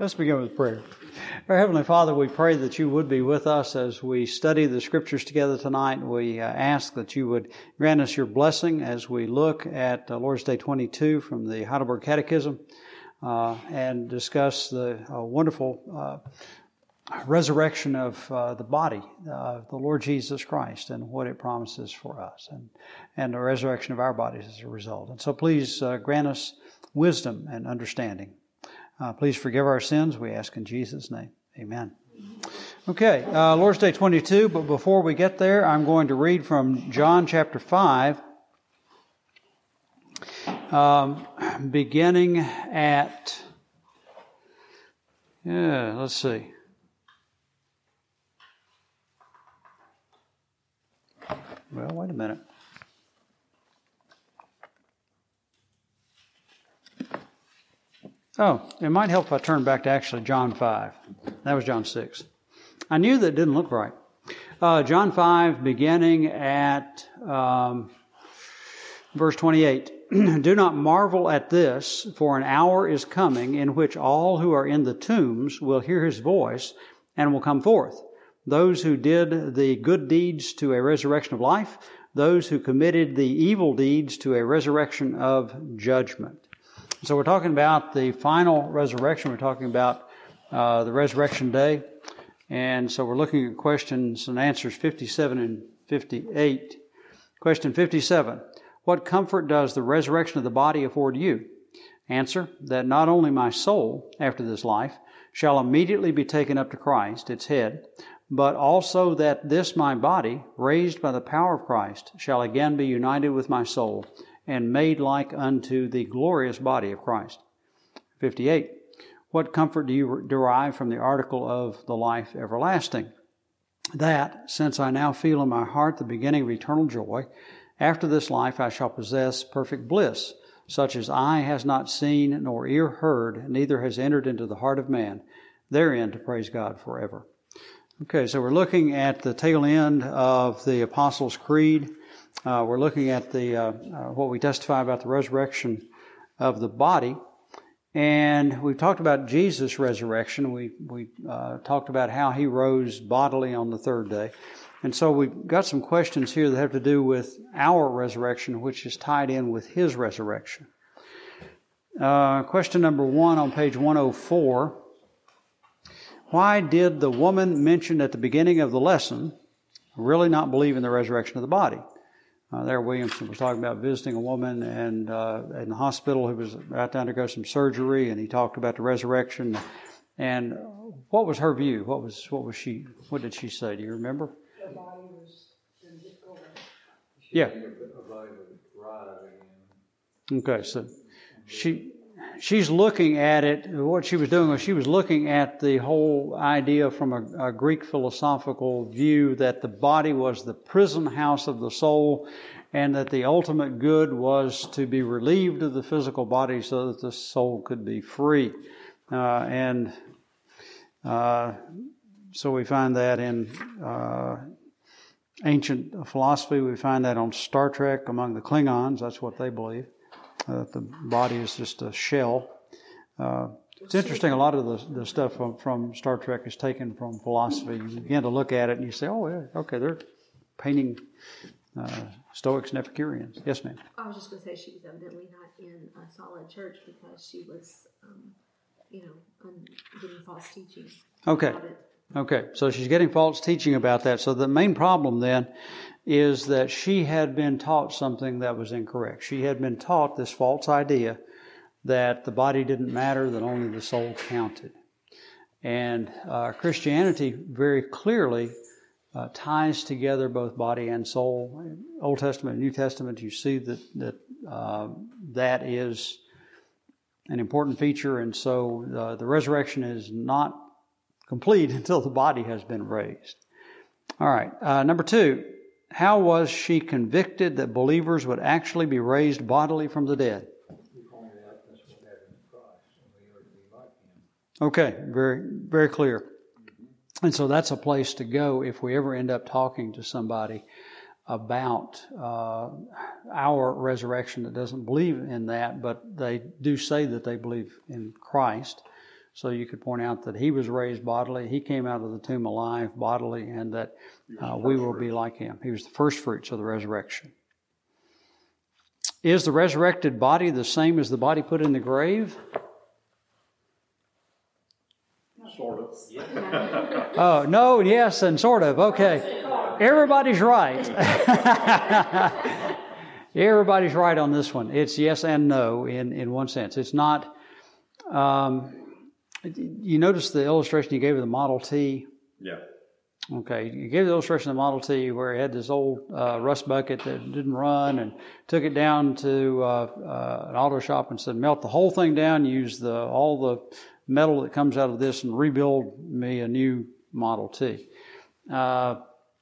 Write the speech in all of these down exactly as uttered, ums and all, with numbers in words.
Let's begin with prayer. Our Heavenly Father, we pray that you would be with us as we study the Scriptures together tonight. We uh, ask that you would grant us your blessing as we look at uh, Lord's Day twenty-two from the Heidelberg Catechism uh, and discuss the uh, wonderful uh, resurrection of uh, the body of the Lord Jesus Christ and what it promises for us, and, and the resurrection of our bodies as a result. And so please uh, grant us wisdom and understanding. Uh, please forgive our sins, we ask in Jesus' name. Amen. Okay, uh, Lord's Day twenty-two, but before we get there, I'm going to read from John chapter five, um, beginning at, yeah, let's see. Well, wait a minute. Oh, it might help if I turn back to actually John five. That was John six. I knew that didn't look right. Uh, John five, beginning at um, verse twenty-eight. Do not marvel at this, for an hour is coming in which all who are in the tombs will hear his voice and will come forth. Those who did the good deeds to a resurrection of life, those who committed the evil deeds to a resurrection of judgment. So we're talking about the final resurrection. We're talking about uh, the resurrection day. And so we're looking at questions and answers fifty-seven and fifty-eight. Question fifty-seven. What comfort does the resurrection of the body afford you? Answer, that not only my soul, after this life, shall immediately be taken up to Christ, its head, but also that this my body, raised by the power of Christ, shall again be united with my soul, and made like unto the glorious body of Christ. fifty-eight. What comfort do you derive from the article of the life everlasting? That, since I now feel in my heart the beginning of eternal joy, after this life I shall possess perfect bliss, such as eye has not seen, nor ear heard, neither has entered into the heart of man, therein to praise God forever. Okay, so we're looking at the tail end of the Apostles' Creed. Uh, we're looking at the uh, uh, what we testify about the resurrection of the body, and we've talked about Jesus' resurrection. We we uh, talked about how he rose bodily on the third day, and so we've got some questions here that have to do with our resurrection, which is tied in with his resurrection. Uh, question number one on page one oh four. Why did the woman mentioned at the beginning of the lesson really not believe in the resurrection of the body? Uh, there Williamson was talking about visiting a woman and uh, in the hospital who was about to undergo some surgery, and he talked about the resurrection. And what was her view? What was what was she? What did she say? Do you remember? Her body was going to just go away. Yeah. Her body would rise again. Okay, so she she's looking at it. What she was doing was she was looking at the whole idea from a, a Greek philosophical view that the body was the prison house of the soul, and that the ultimate good was to be relieved of the physical body so that the soul could be free. Uh, and uh, so we find that in uh, ancient philosophy. We find that on Star Trek among the Klingons. That's what they believe. Uh, the body is just a shell. Uh, it's interesting, a lot of the, the stuff from, from Star Trek is taken from philosophy. You begin to look at it and you say, oh, yeah, okay, they're painting uh, Stoics and Epicureans. Yes, ma'am. I was just going to say she was evidently not in a solid church because she was, um, you know, um, getting false teaching. Okay. About it. Okay, so she's getting false teaching about that. So the main problem then is that she had been taught something that was incorrect. She had been taught this false idea that the body didn't matter, that only the soul counted. And uh, Christianity very clearly uh, ties together both body and soul. Old Testament and New Testament, you see that that uh, that is an important feature, and so uh, the resurrection is not complete until the body has been raised. All right, uh, number two, how was she convicted that believers would actually be raised bodily from the dead? We pointed out that's what happened in Christ, and we are to be like Him. Okay, very, very clear. Mm-hmm. And so that's a place to go if we ever end up talking to somebody about uh, our resurrection that doesn't believe in that, but they do say that they believe in Christ. So you could point out that he was raised bodily, he came out of the tomb alive bodily, and that uh, we will be like him. He was the first fruits of the resurrection. Is the resurrected body the same as the body put in the grave? Sort of. Oh, no, yes, and sort of. Okay. Everybody's right. Everybody's right on this one. It's yes and no in, in one sense. It's not... Um, you notice the illustration you gave of the Model T? Yeah. Okay, you gave the illustration of the Model T where it had this old uh, rust bucket that didn't run, and took it down to uh, uh, an auto shop and said, melt the whole thing down, use the all the metal that comes out of this, and rebuild me a new Model T. Uh,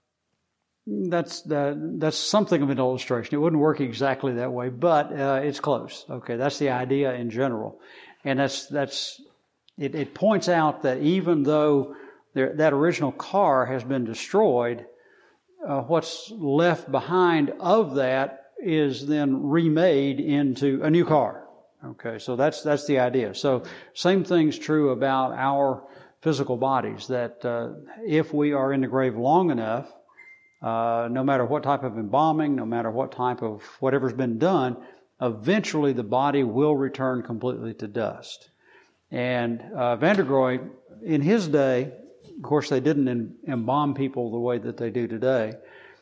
that's uh, that's something of an illustration. It wouldn't work exactly that way, but uh, it's close. Okay, that's the idea in general, and that's that's it, it points out that even though there, that original car has been destroyed, uh, what's left behind of that is then remade into a new car. Okay, so that's that's the idea. So same thing's true about our physical bodies, that uh, if we are in the grave long enough, uh, no matter what type of embalming, no matter what type of whatever's been done, eventually the body will return completely to dust. And uh, Vandergroy, in his day, of course, they didn't em- embalm people the way that they do today,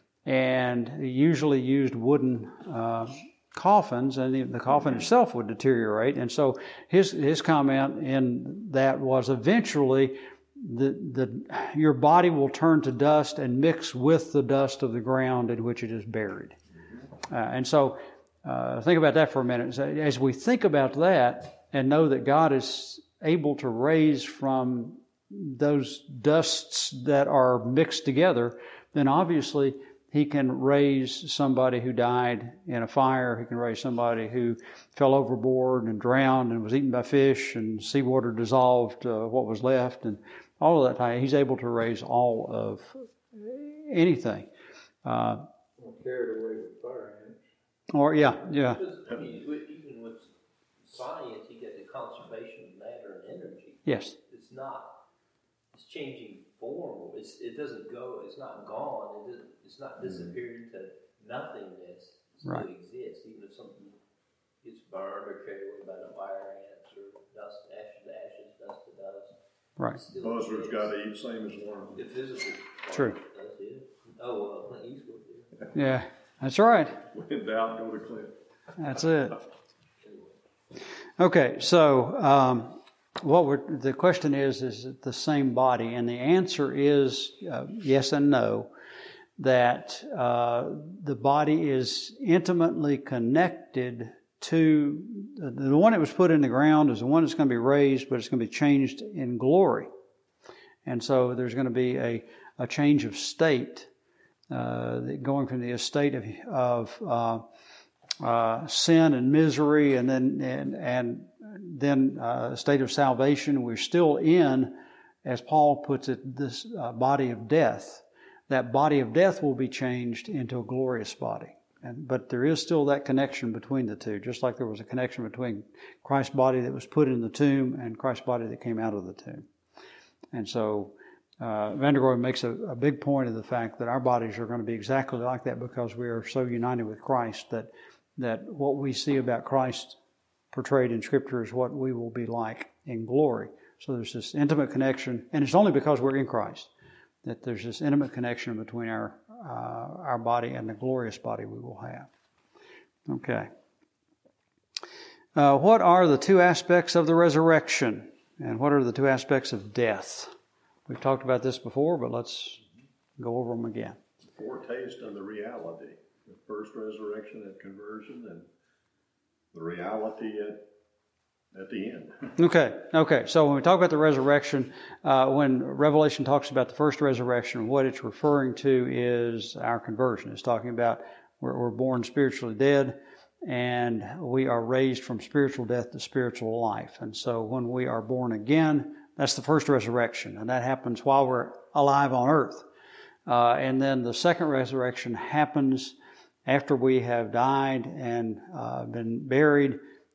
and he usually used wooden uh, coffins, and the, the coffin itself would deteriorate. And so his his comment in that was, eventually the the your body will turn to dust and mix with the dust of the ground in which it is buried. Uh, and so uh, think about that for a minute. So as we think about that and know that God is able to raise from those dusts that are mixed together, then obviously He can raise somebody who died in a fire. He can raise somebody who fell overboard and drowned and was eaten by fish, and seawater dissolved uh, what was left, and all of that time. He's able to raise all of anything. Uh, Or carried away with fire ants. or, yeah, yeah. Because, I mean, with- even with science, you get the conservation of matter and energy. Yes. It's not, it's changing form. It's, it doesn't go, it's not gone. It doesn't, it's not disappeared into nothingness. It still Right. exists. Even if something gets burned or carried away by the fire ants or dust, ashes to ashes, dust to dust. Right. it still Buzzards exists. got to eat same as worms. The physical part True. does it. Oh, uh, Clint Eastwood did. Yeah, that's right. When in doubt, go to Clint. That's it. Okay, so um, what we're, the question is, is it the same body? And the answer is uh, yes and no, that uh, the body is intimately connected to, the, the one that was put in the ground is the one that's going to be raised, but it's going to be changed in glory. And so there's going to be a, a change of state, uh, going from the estate of, of uh, Uh, sin and misery, and then and and then uh, a state of salvation. We're still in, as Paul puts it, this uh, body of death. That body of death will be changed into a glorious body. And but there is still that connection between the two, just like there was a connection between Christ's body that was put in the tomb and Christ's body that came out of the tomb. And so uh, Vandergroy makes a, a big point of the fact that our bodies are going to be exactly like that because we are so united with Christ that that what we see about Christ portrayed in Scripture is what we will be like in glory. So there's this intimate connection, and it's only because we're in Christ that there's this intimate connection between our uh, our body and the glorious body we will have. Okay. Uh, what are the two aspects of the resurrection, and what are the two aspects of death? We've talked about this before, but let's go over them again. Foretaste of the reality. The first resurrection at conversion, and the reality at at the end. Okay, okay. So when we talk about the resurrection, uh, when Revelation talks about the first resurrection, what it's referring to is our conversion. It's talking about we're, we're born spiritually dead, and we are raised from spiritual death to spiritual life. And so when we are born again, that's the first resurrection, and that happens while we're alive on earth. Uh, and then the second resurrection happens after we have died and uh, been buried,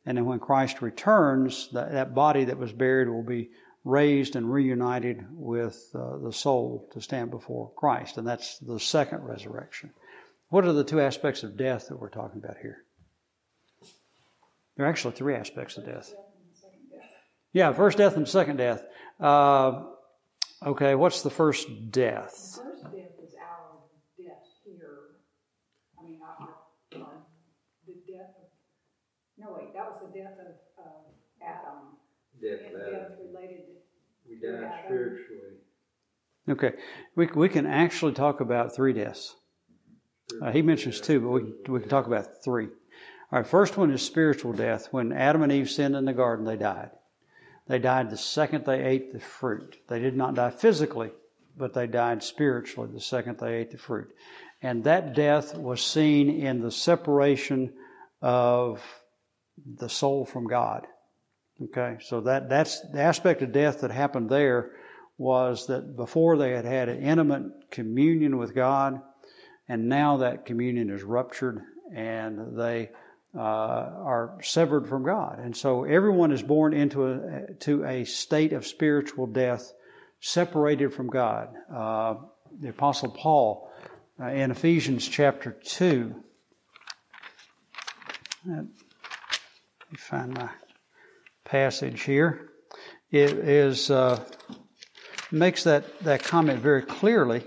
And then when Christ returns, that, that body that was buried will be raised and reunited with uh, the soul to stand before Christ. And that's the second resurrection. What are the two aspects of death that we're talking about here? There are actually three aspects of death. Yeah, first death and second death. Uh, okay, what's the first death? The first death is our death here. I mean, our, our, the death of, no wait, that was the death of, of Adam. Death And of Adam. death related We to died Adam. spiritually. Okay, we we can actually talk about three deaths. Uh, he mentions two, but we we can talk about three. All right, first one is spiritual death. When Adam and Eve sinned in the garden, they died. They died the second they ate the fruit. They did not die physically, but they died spiritually the second they ate the fruit. And that death was seen in the separation of the soul from God. Okay, so that, that's the aspect of death that happened there, was that before they had had an intimate communion with God, and now that communion is ruptured and they uh, are severed from God. And so everyone is born into a, to a state of spiritual death, separated from God. Uh, the Apostle Paul uh, in Ephesians chapter two, let me find my passage here. It is uh, makes that, that comment very clearly.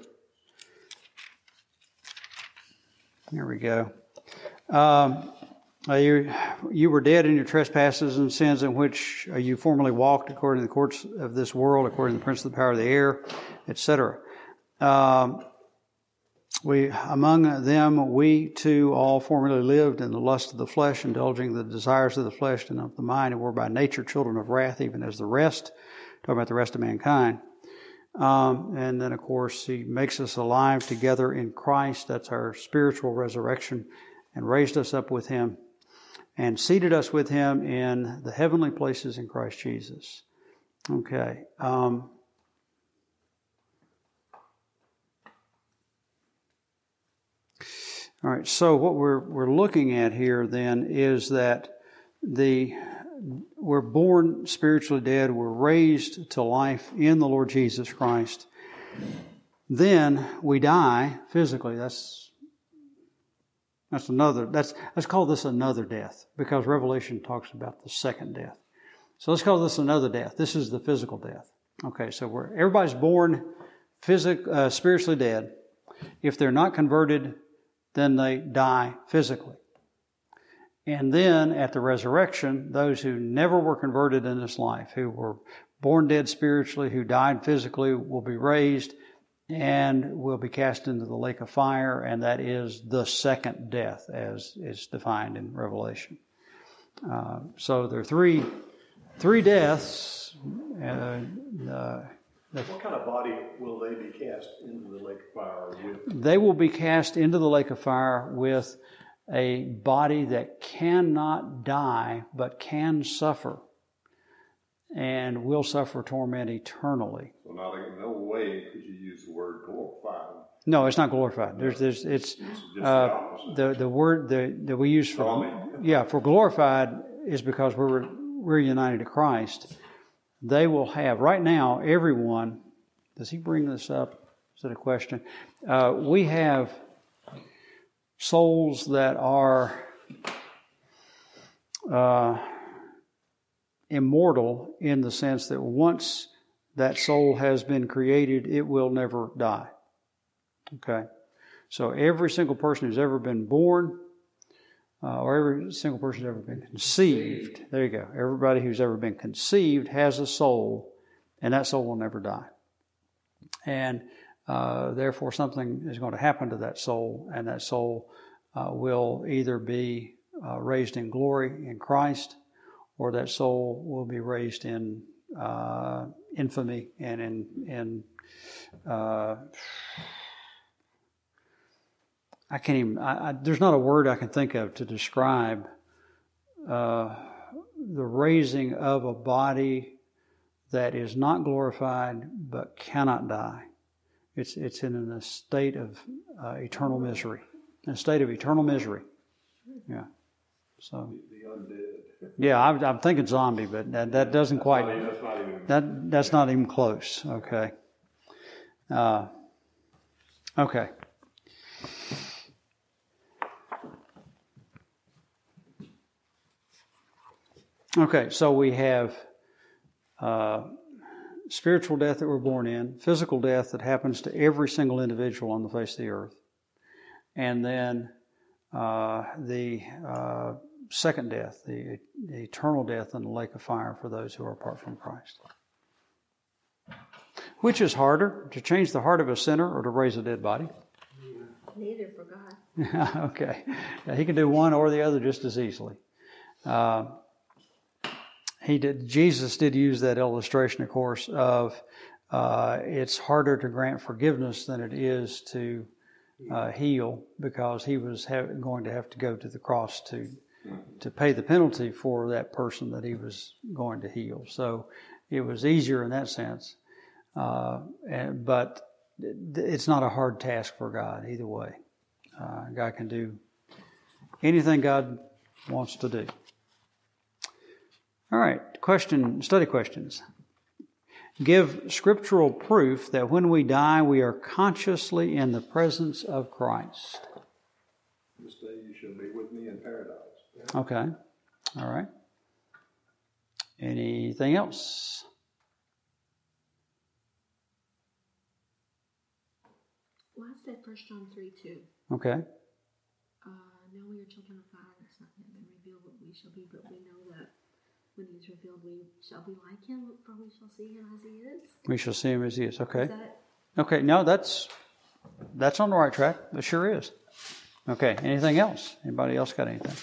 There we go. Um, uh, you, you were dead in your trespasses and sins in which uh, you formerly walked according to the courts of this world, according to the prince of the power of the air, et cetera. Um, we, among them, we too all formerly lived in the lust of the flesh, indulging the desires of the flesh and of the mind, and were by nature children of wrath, even as the rest. Talking about the rest of mankind. Um, and then, of course, He makes us alive together in Christ. That's our spiritual resurrection, and raised us up with Him, and seated us with Him in the heavenly places in Christ Jesus. Okay. Um, all right. So what we're we're looking at here then is that the we're born spiritually dead. We're raised to life in the Lord Jesus Christ. Then we die physically. That's that's another. That's let's call this another death, because Revelation talks about the second death. So let's call this another death. This is the physical death. Okay, so we're everybody's born physic, uh, spiritually dead. If they're not converted, then they die physically. And then at the resurrection, those who never were converted in this life, who were born dead spiritually, who died physically, will be raised and will be cast into the lake of fire, and that is the second death, as is defined in Revelation. Uh, so there are three, three deaths. Uh, uh, What kind of body will they be cast into the lake of fire with? They will be cast into the lake of fire with a body that cannot die but can suffer, and will suffer torment eternally. So not in no way could you use the word glorified. No, it's not glorified. There's, there's, it's uh, the the word that that we use for yeah for glorified is because we're we're united to Christ. They will have right now. Everyone, does he bring this up? Is that a question? Uh, we have souls that are uh, immortal in the sense that once that soul has been created, it will never die. Okay? So every single person who's ever been born, uh, or every single person who's ever been conceived, there you go. Everybody who's ever been conceived has a soul, and that soul will never die. And Uh, therefore, something is going to happen to that soul, and that soul uh, will either be uh, raised in glory in Christ, or that soul will be raised in uh, infamy and in in uh, I can't even. I, I, there's not a word I can think of to describe uh, the raising of a body that is not glorified but cannot die. It's it's in a state of uh, eternal misery, in a state of eternal misery. Yeah. So The undead. Yeah, I'm, I'm thinking zombie, but that, that doesn't quite. Not even- That's not even. That that's not even close. Okay. Uh, okay. Okay. So we have uh, spiritual death that we're born in, physical death that happens to every single individual on the face of the earth, and then uh, the uh, second death, the, the eternal death in the lake of fire for those who are apart from Christ. Which is harder, to change the heart of a sinner or to raise a dead body? Neither for God. Okay. Yeah, he can do one or the other just as easily. Uh, he did. Jesus did use that illustration, of course, of uh, it's harder to grant forgiveness than it is to uh, heal, because he was ha- going to have to go to the cross to to pay the penalty for that person that he was going to heal. So it was easier in that sense. Uh, and, but it's not a hard task for God either way. Uh, God can do anything God wants to do. All right, question, study questions. Give scriptural proof that when we die, we are consciously in the presence of Christ. This day you shall be with me in paradise. Okay, all right. Anything else? Well, I said First John three two. Okay. Uh, now we are children of God. It's not yet been revealed what we shall be, but we know that when he is revealed, we shall be like him, for we shall see him as he is. We shall see him as he is. Okay. Is that Okay, no, that's that's on the right track. It sure is. Okay, anything else? Anybody else got anything?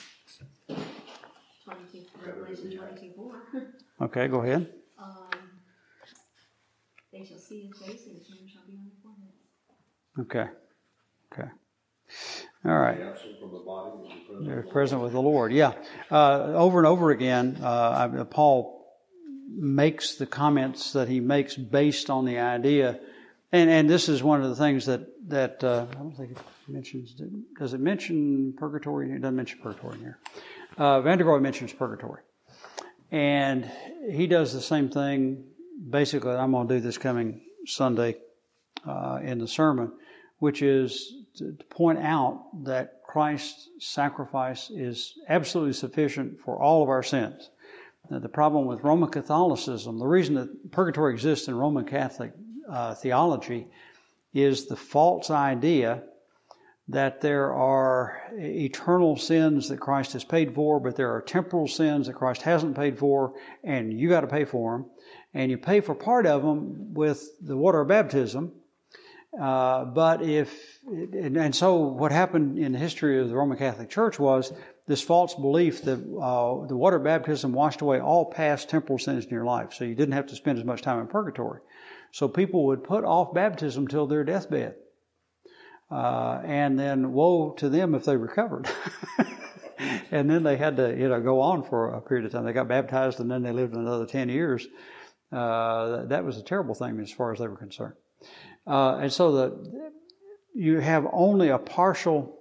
twenty-two, Revelation twenty-two four? Okay, go ahead. um, they shall see his face, and his name shall be on their foreheads. Okay. Okay. All right. Absent from the body will be present. They're present with the Lord. Yeah. Uh, over and over again, uh, Paul makes the comments that he makes based on the idea, and, and this is one of the things that, that uh, I don't think it mentions, does it mention purgatory? It doesn't mention purgatory here. Uh, Vandergroy mentions purgatory. And he does the same thing, basically, I'm going to do this coming Sunday uh, in the sermon, which is to point out that Christ's sacrifice is absolutely sufficient for all of our sins. Now, the problem with Roman Catholicism, the reason that purgatory exists in Roman Catholic uh, theology, is the false idea that there are eternal sins that Christ has paid for, but there are temporal sins that Christ hasn't paid for, and you got to pay for them. And you pay for part of them with the water of baptism. Uh, but if, and, and so what happened in the history of the Roman Catholic Church was this false belief that uh, the water baptism washed away all past temporal sins in your life, so you didn't have to spend as much time in purgatory. So people would put off baptism till their deathbed. Uh, and then woe to them if they recovered. And then they had to, you know, go on for a period of time. They got baptized and then they lived another ten years. Uh, that was a terrible thing as far as they were concerned. Uh, and so the, you have only a partial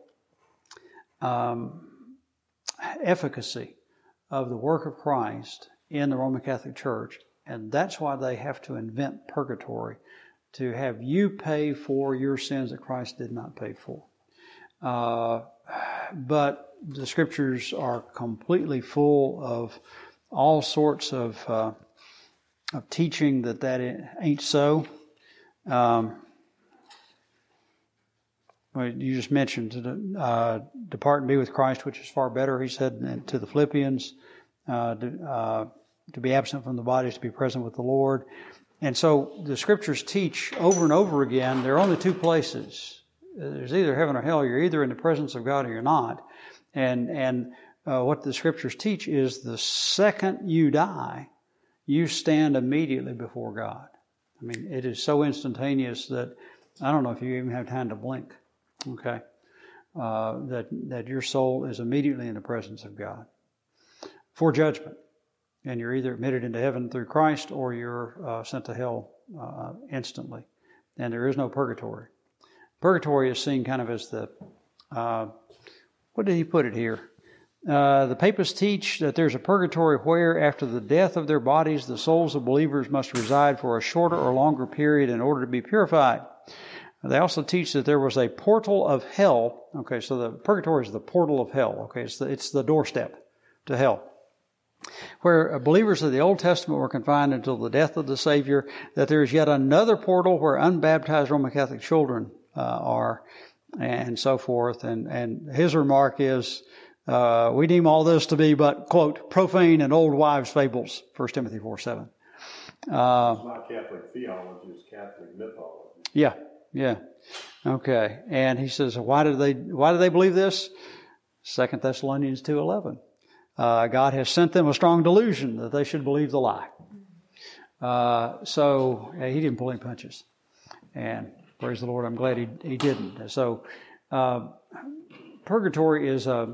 um, efficacy of the work of Christ in the Roman Catholic Church, and that's why they have to invent purgatory, to have you pay for your sins that Christ did not pay for. Uh, but the Scriptures are completely full of all sorts of uh, of teaching that that ain't so. Um, well, you just mentioned to uh, depart and be with Christ, which is far better. He said to the Philippians, uh, to, uh, to be absent from the body is to be present with the Lord. And so the Scriptures teach over and over again, there are only two places. There's either heaven or hell. You're either in the presence of God or you're not. And and uh, what the Scriptures teach is the second you die, you stand immediately before God. I mean, it is so instantaneous that I don't know if you even have time to blink, okay? Uh, that, that your soul is immediately in the presence of God for judgment. And you're either admitted into heaven through Christ or you're uh, sent to hell uh, instantly. And there is no purgatory. Purgatory is seen kind of as the, uh, what did he put it here? Uh, the papists teach that there's a purgatory where, after the death of their bodies, the souls of believers must reside for a shorter or longer period in order to be purified. They also teach that there was a portal of hell. Okay, so the purgatory is the portal of hell. Okay, it's the, it's the doorstep to hell, where believers of the Old Testament were confined until the death of the Savior, that there is yet another portal where unbaptized Roman Catholic children uh, are, and so forth. And, and his remark is, uh, we deem all this to be but, quote, profane and old wives' fables, First Timothy four seven. Uh, It's not Catholic theology, it's Catholic mythology. Yeah, yeah. Okay. And he says, why do they, why do they believe this? Second Thessalonians two eleven. Uh, God has sent them a strong delusion that they should believe the lie. Uh, so yeah, he didn't pull any punches. And praise the Lord, I'm glad he, he didn't. So uh, purgatory is a,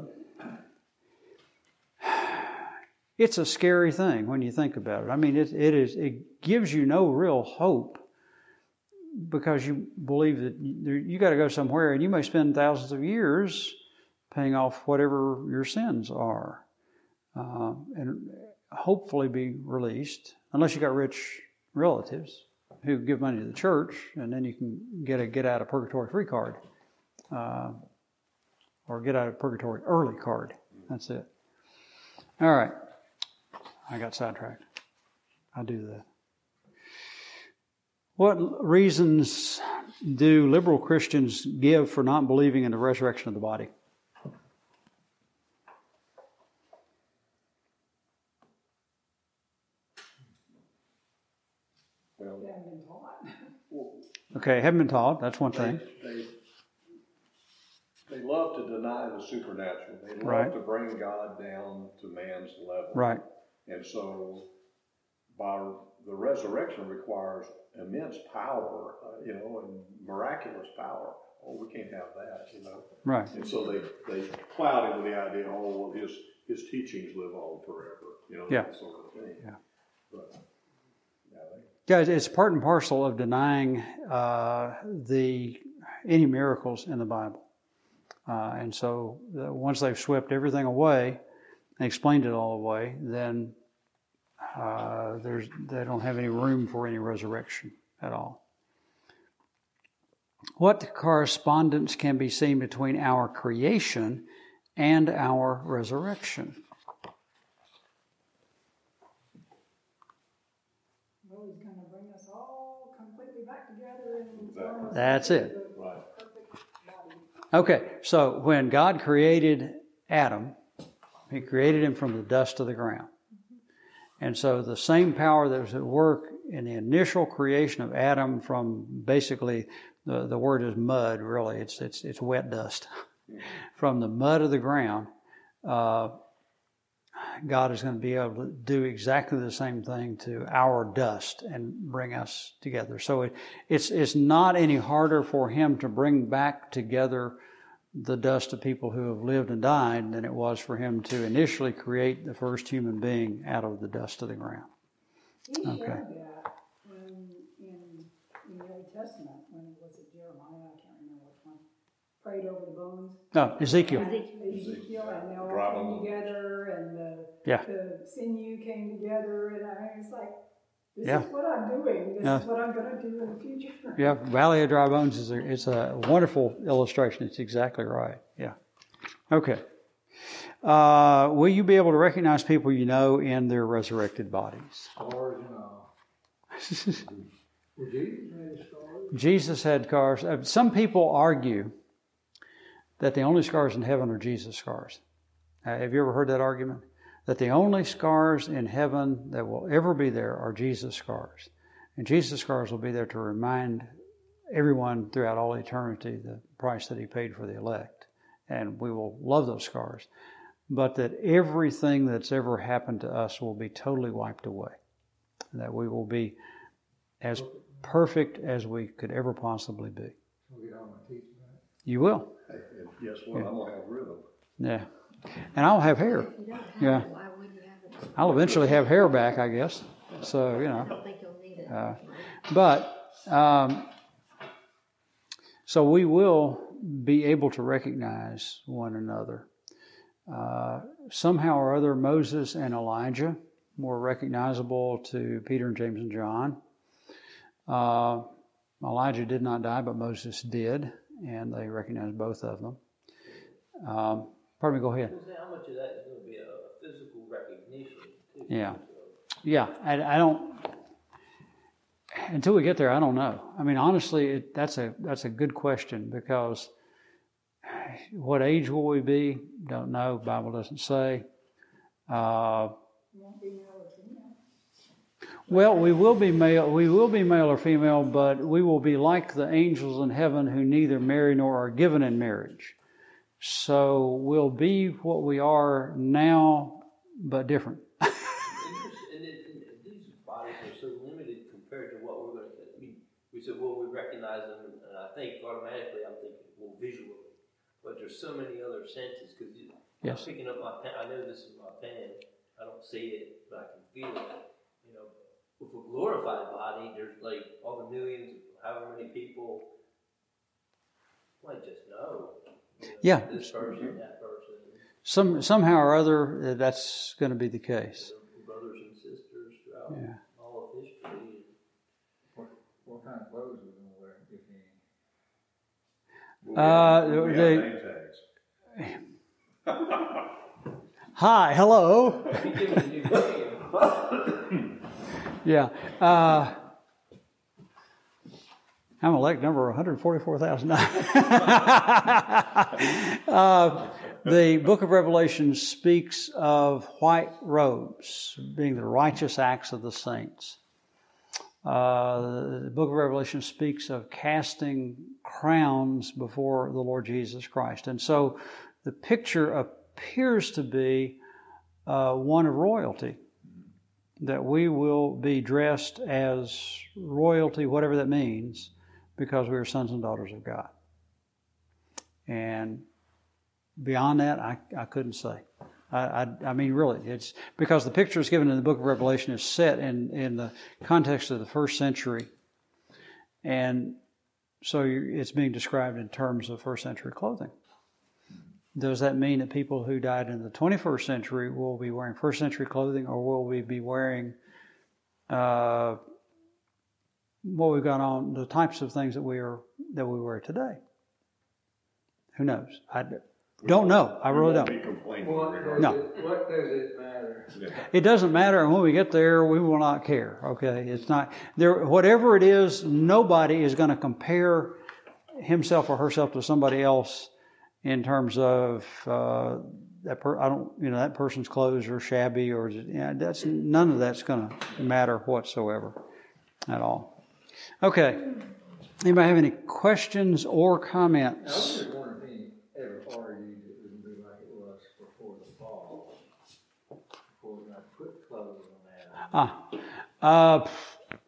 it's a scary thing when you think about it. I mean, it, it is, it gives you no real hope because you believe that you, you got to go somewhere and you may spend thousands of years paying off whatever your sins are. Uh, and hopefully be released, unless you got rich relatives who give money to the church, and then you can get a get out of purgatory free card, uh, or get out of purgatory early card. That's it. All right, I got sidetracked. I do that. What reasons do liberal Christians give for not believing in the resurrection of the body? Well, They haven't been taught. Okay, haven't been taught. That's one they, thing. they, they love to deny the supernatural. They love Right. to bring God down to man's level. Right. And so, by the resurrection requires immense power, uh, you know, and miraculous power. Oh, we can't have that, you know. Right. And so they, they cloud him with the idea, oh, well, his his teachings live on forever, you know, Yeah. that sort of thing. Yeah. But, yeah, they, Guys, it's part and parcel of denying uh, the any miracles in the Bible. Uh, and so uh, once they've swept everything away and explained it all away, then uh, there's they don't have any room for any resurrection at all. What correspondence can be seen between our creation and our resurrection? Well, he's going to bring us all completely back together and form us That's into it. the Right. perfect body. Okay, so when God created Adam, He created him from the dust of the ground. And so the same power that was at work in the initial creation of Adam from basically, the, the word is mud, really. It's it's it's wet dust. From the mud of the ground, uh, God is going to be able to do exactly the same thing to our dust and bring us together. So it, it's it's not any harder for Him to bring back together the dust of people who have lived and died than it was for Him to initially create the first human being out of the dust of the ground. He showed Okay. that when, in, in the Old Testament, when was it Jeremiah? I can't remember which one. Prayed over the bones. Oh, Ezekiel. Ezekiel, and they all Dry came bones. together, and the, Yeah. the sinew came together, and I was like, this Yeah. is what I'm doing. This Yeah. is what I'm going to do in the future. Yeah, Valley of Dry Bones is a, it's a wonderful illustration. It's exactly right. Yeah. Okay. Uh, will you be able to recognize people you know in their resurrected bodies? Stars and all. Well, Jesus had stars. Jesus had scars. Uh, Some people argue that the only scars in heaven are Jesus' scars. Uh, have you ever heard that argument? That the only scars in heaven that will ever be there are Jesus' scars. And Jesus' scars will be there to remind everyone throughout all eternity the price that He paid for the elect. And we will love those scars. But that everything that's ever happened to us will be totally wiped away. And that we will be as perfect as we could ever possibly be. We'll get on my teeth back. You will. hey, and guess what? I'm going to have rhythm. Yeah. And I'll have hair. If you don't have Yeah. it, why would you have it? I'll eventually have hair back, I guess. So, you I know. don't think you'll need it. Uh, But, um, so we will be able to recognize one another. Uh, somehow or other, Moses and Elijah were recognizable to Peter and James and John. Uh, Elijah did not die, but Moses did, and they recognized both of them. Um, pardon me, go ahead. How much of that is going to be a physical recognition, too? Yeah. Yeah, I, I don't, until we get there, I don't know. I mean, honestly, it, that's a that's a good question, because what age will we be? Don't know. Bible doesn't say. Uh, Won't be male or female. well, we will be male. We will be male or female, but we will be like the angels in heaven who neither marry nor are given in marriage. So we'll be what we are now, but different. And, it, and these bodies are so limited compared to what we're going to. I mean, we said, well, we recognize them, and I think automatically I'm thinking, well, visually. But there's so many other senses, because Yes. I'm picking up my pen. I know this is my pen. I don't see it, but I can feel it. You know, with a glorified body, there's like all the millions, however many people. I might just know. You know, Yeah. This person, that person. Some somehow or other, that's going to be the case. Brothers and sisters throughout Yeah. all of history. What, what kind of clothes are we going to wear, if any? Uh, We have they- name tags. Hi, hello. We give them a new name. Yeah. Uh, I'm elect number one hundred forty-four thousand. uh, the book of Revelation speaks of white robes being the righteous acts of the saints. Uh, the book of Revelation speaks of casting crowns before the Lord Jesus Christ. And so the picture appears to be uh, one of royalty, that we will be dressed as royalty, whatever that means, because we are sons and daughters of God. And beyond that, I, I couldn't say. I, I, I mean, really, it's because the picture is given in the book of Revelation is set in, in the context of the first century. And so it's being described in terms of first century clothing. Does that mean that people who died in the twenty-first century will be wearing first century clothing, or will we be wearing uh, what we've got on, the types of things that we are that we wear today? Who knows? I don't know. I really don't. Be complaining What regarding- No. does it, what does it matter? Yeah. It doesn't matter, and when we get there, we will not care. Okay, it's not there. Whatever it is, nobody is going to compare himself or herself to somebody else in terms of uh, that. Per, I don't, you know, that person's clothes are shabby, or you know, that's none of that's going to matter whatsoever at all. Okay, anybody have any questions or I was comments? just wondering if any ever argued it wouldn't be like it was before the fall, before we got to put clothes on that. Ah, uh,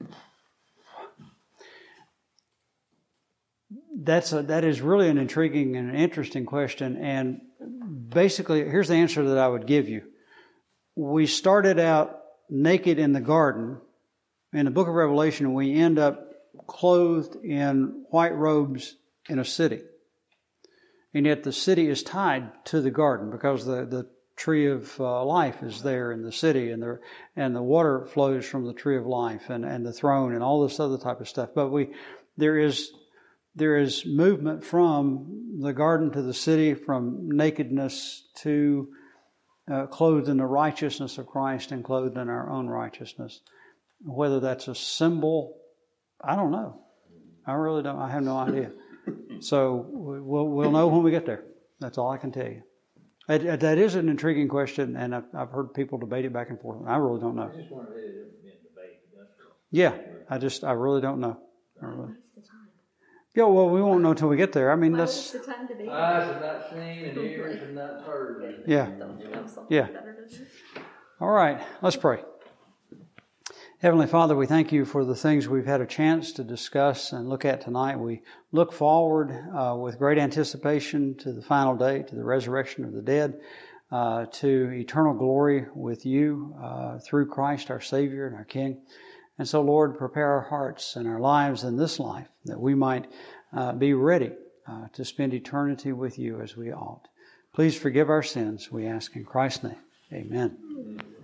that's a, that is really an intriguing and an interesting question. And basically, here's the answer that I would give you. We started out naked in the garden. In the book of Revelation, we end up clothed in white robes in a city. And yet the city is tied to the garden, because the, the tree of uh, life is there in the city, and the and the water flows from the tree of life, and, and the throne, and all this other type of stuff. But we there is there is movement from the garden to the city, from nakedness to uh, clothed in the righteousness of Christ and clothed in our own righteousness. Whether that's a symbol, I don't know. I really don't. I have no idea. So we'll we'll know when we get there. That's all I can tell you. That, that is an intriguing question, and I've, I've heard people debate it back and forth. I really don't know. I just wondered if it had ever been debated. That's all. Yeah, I just I really don't know. I really- What's the time? Yeah, well, we won't know until we get there. I mean, Why that's was the time to be? Eyes have not seen and ears have not heard. yeah. Don't you have something Yeah. better to do? All right. Let's pray. Heavenly Father, we thank you for the things we've had a chance to discuss and look at tonight. We look forward uh, with great anticipation to the final day, to the resurrection of the dead, uh, to eternal glory with you uh, through Christ, our Savior and our King. And so, Lord, prepare our hearts and our lives in this life that we might uh, be ready uh, to spend eternity with you as we ought. Please forgive our sins, we ask in Christ's name. Amen.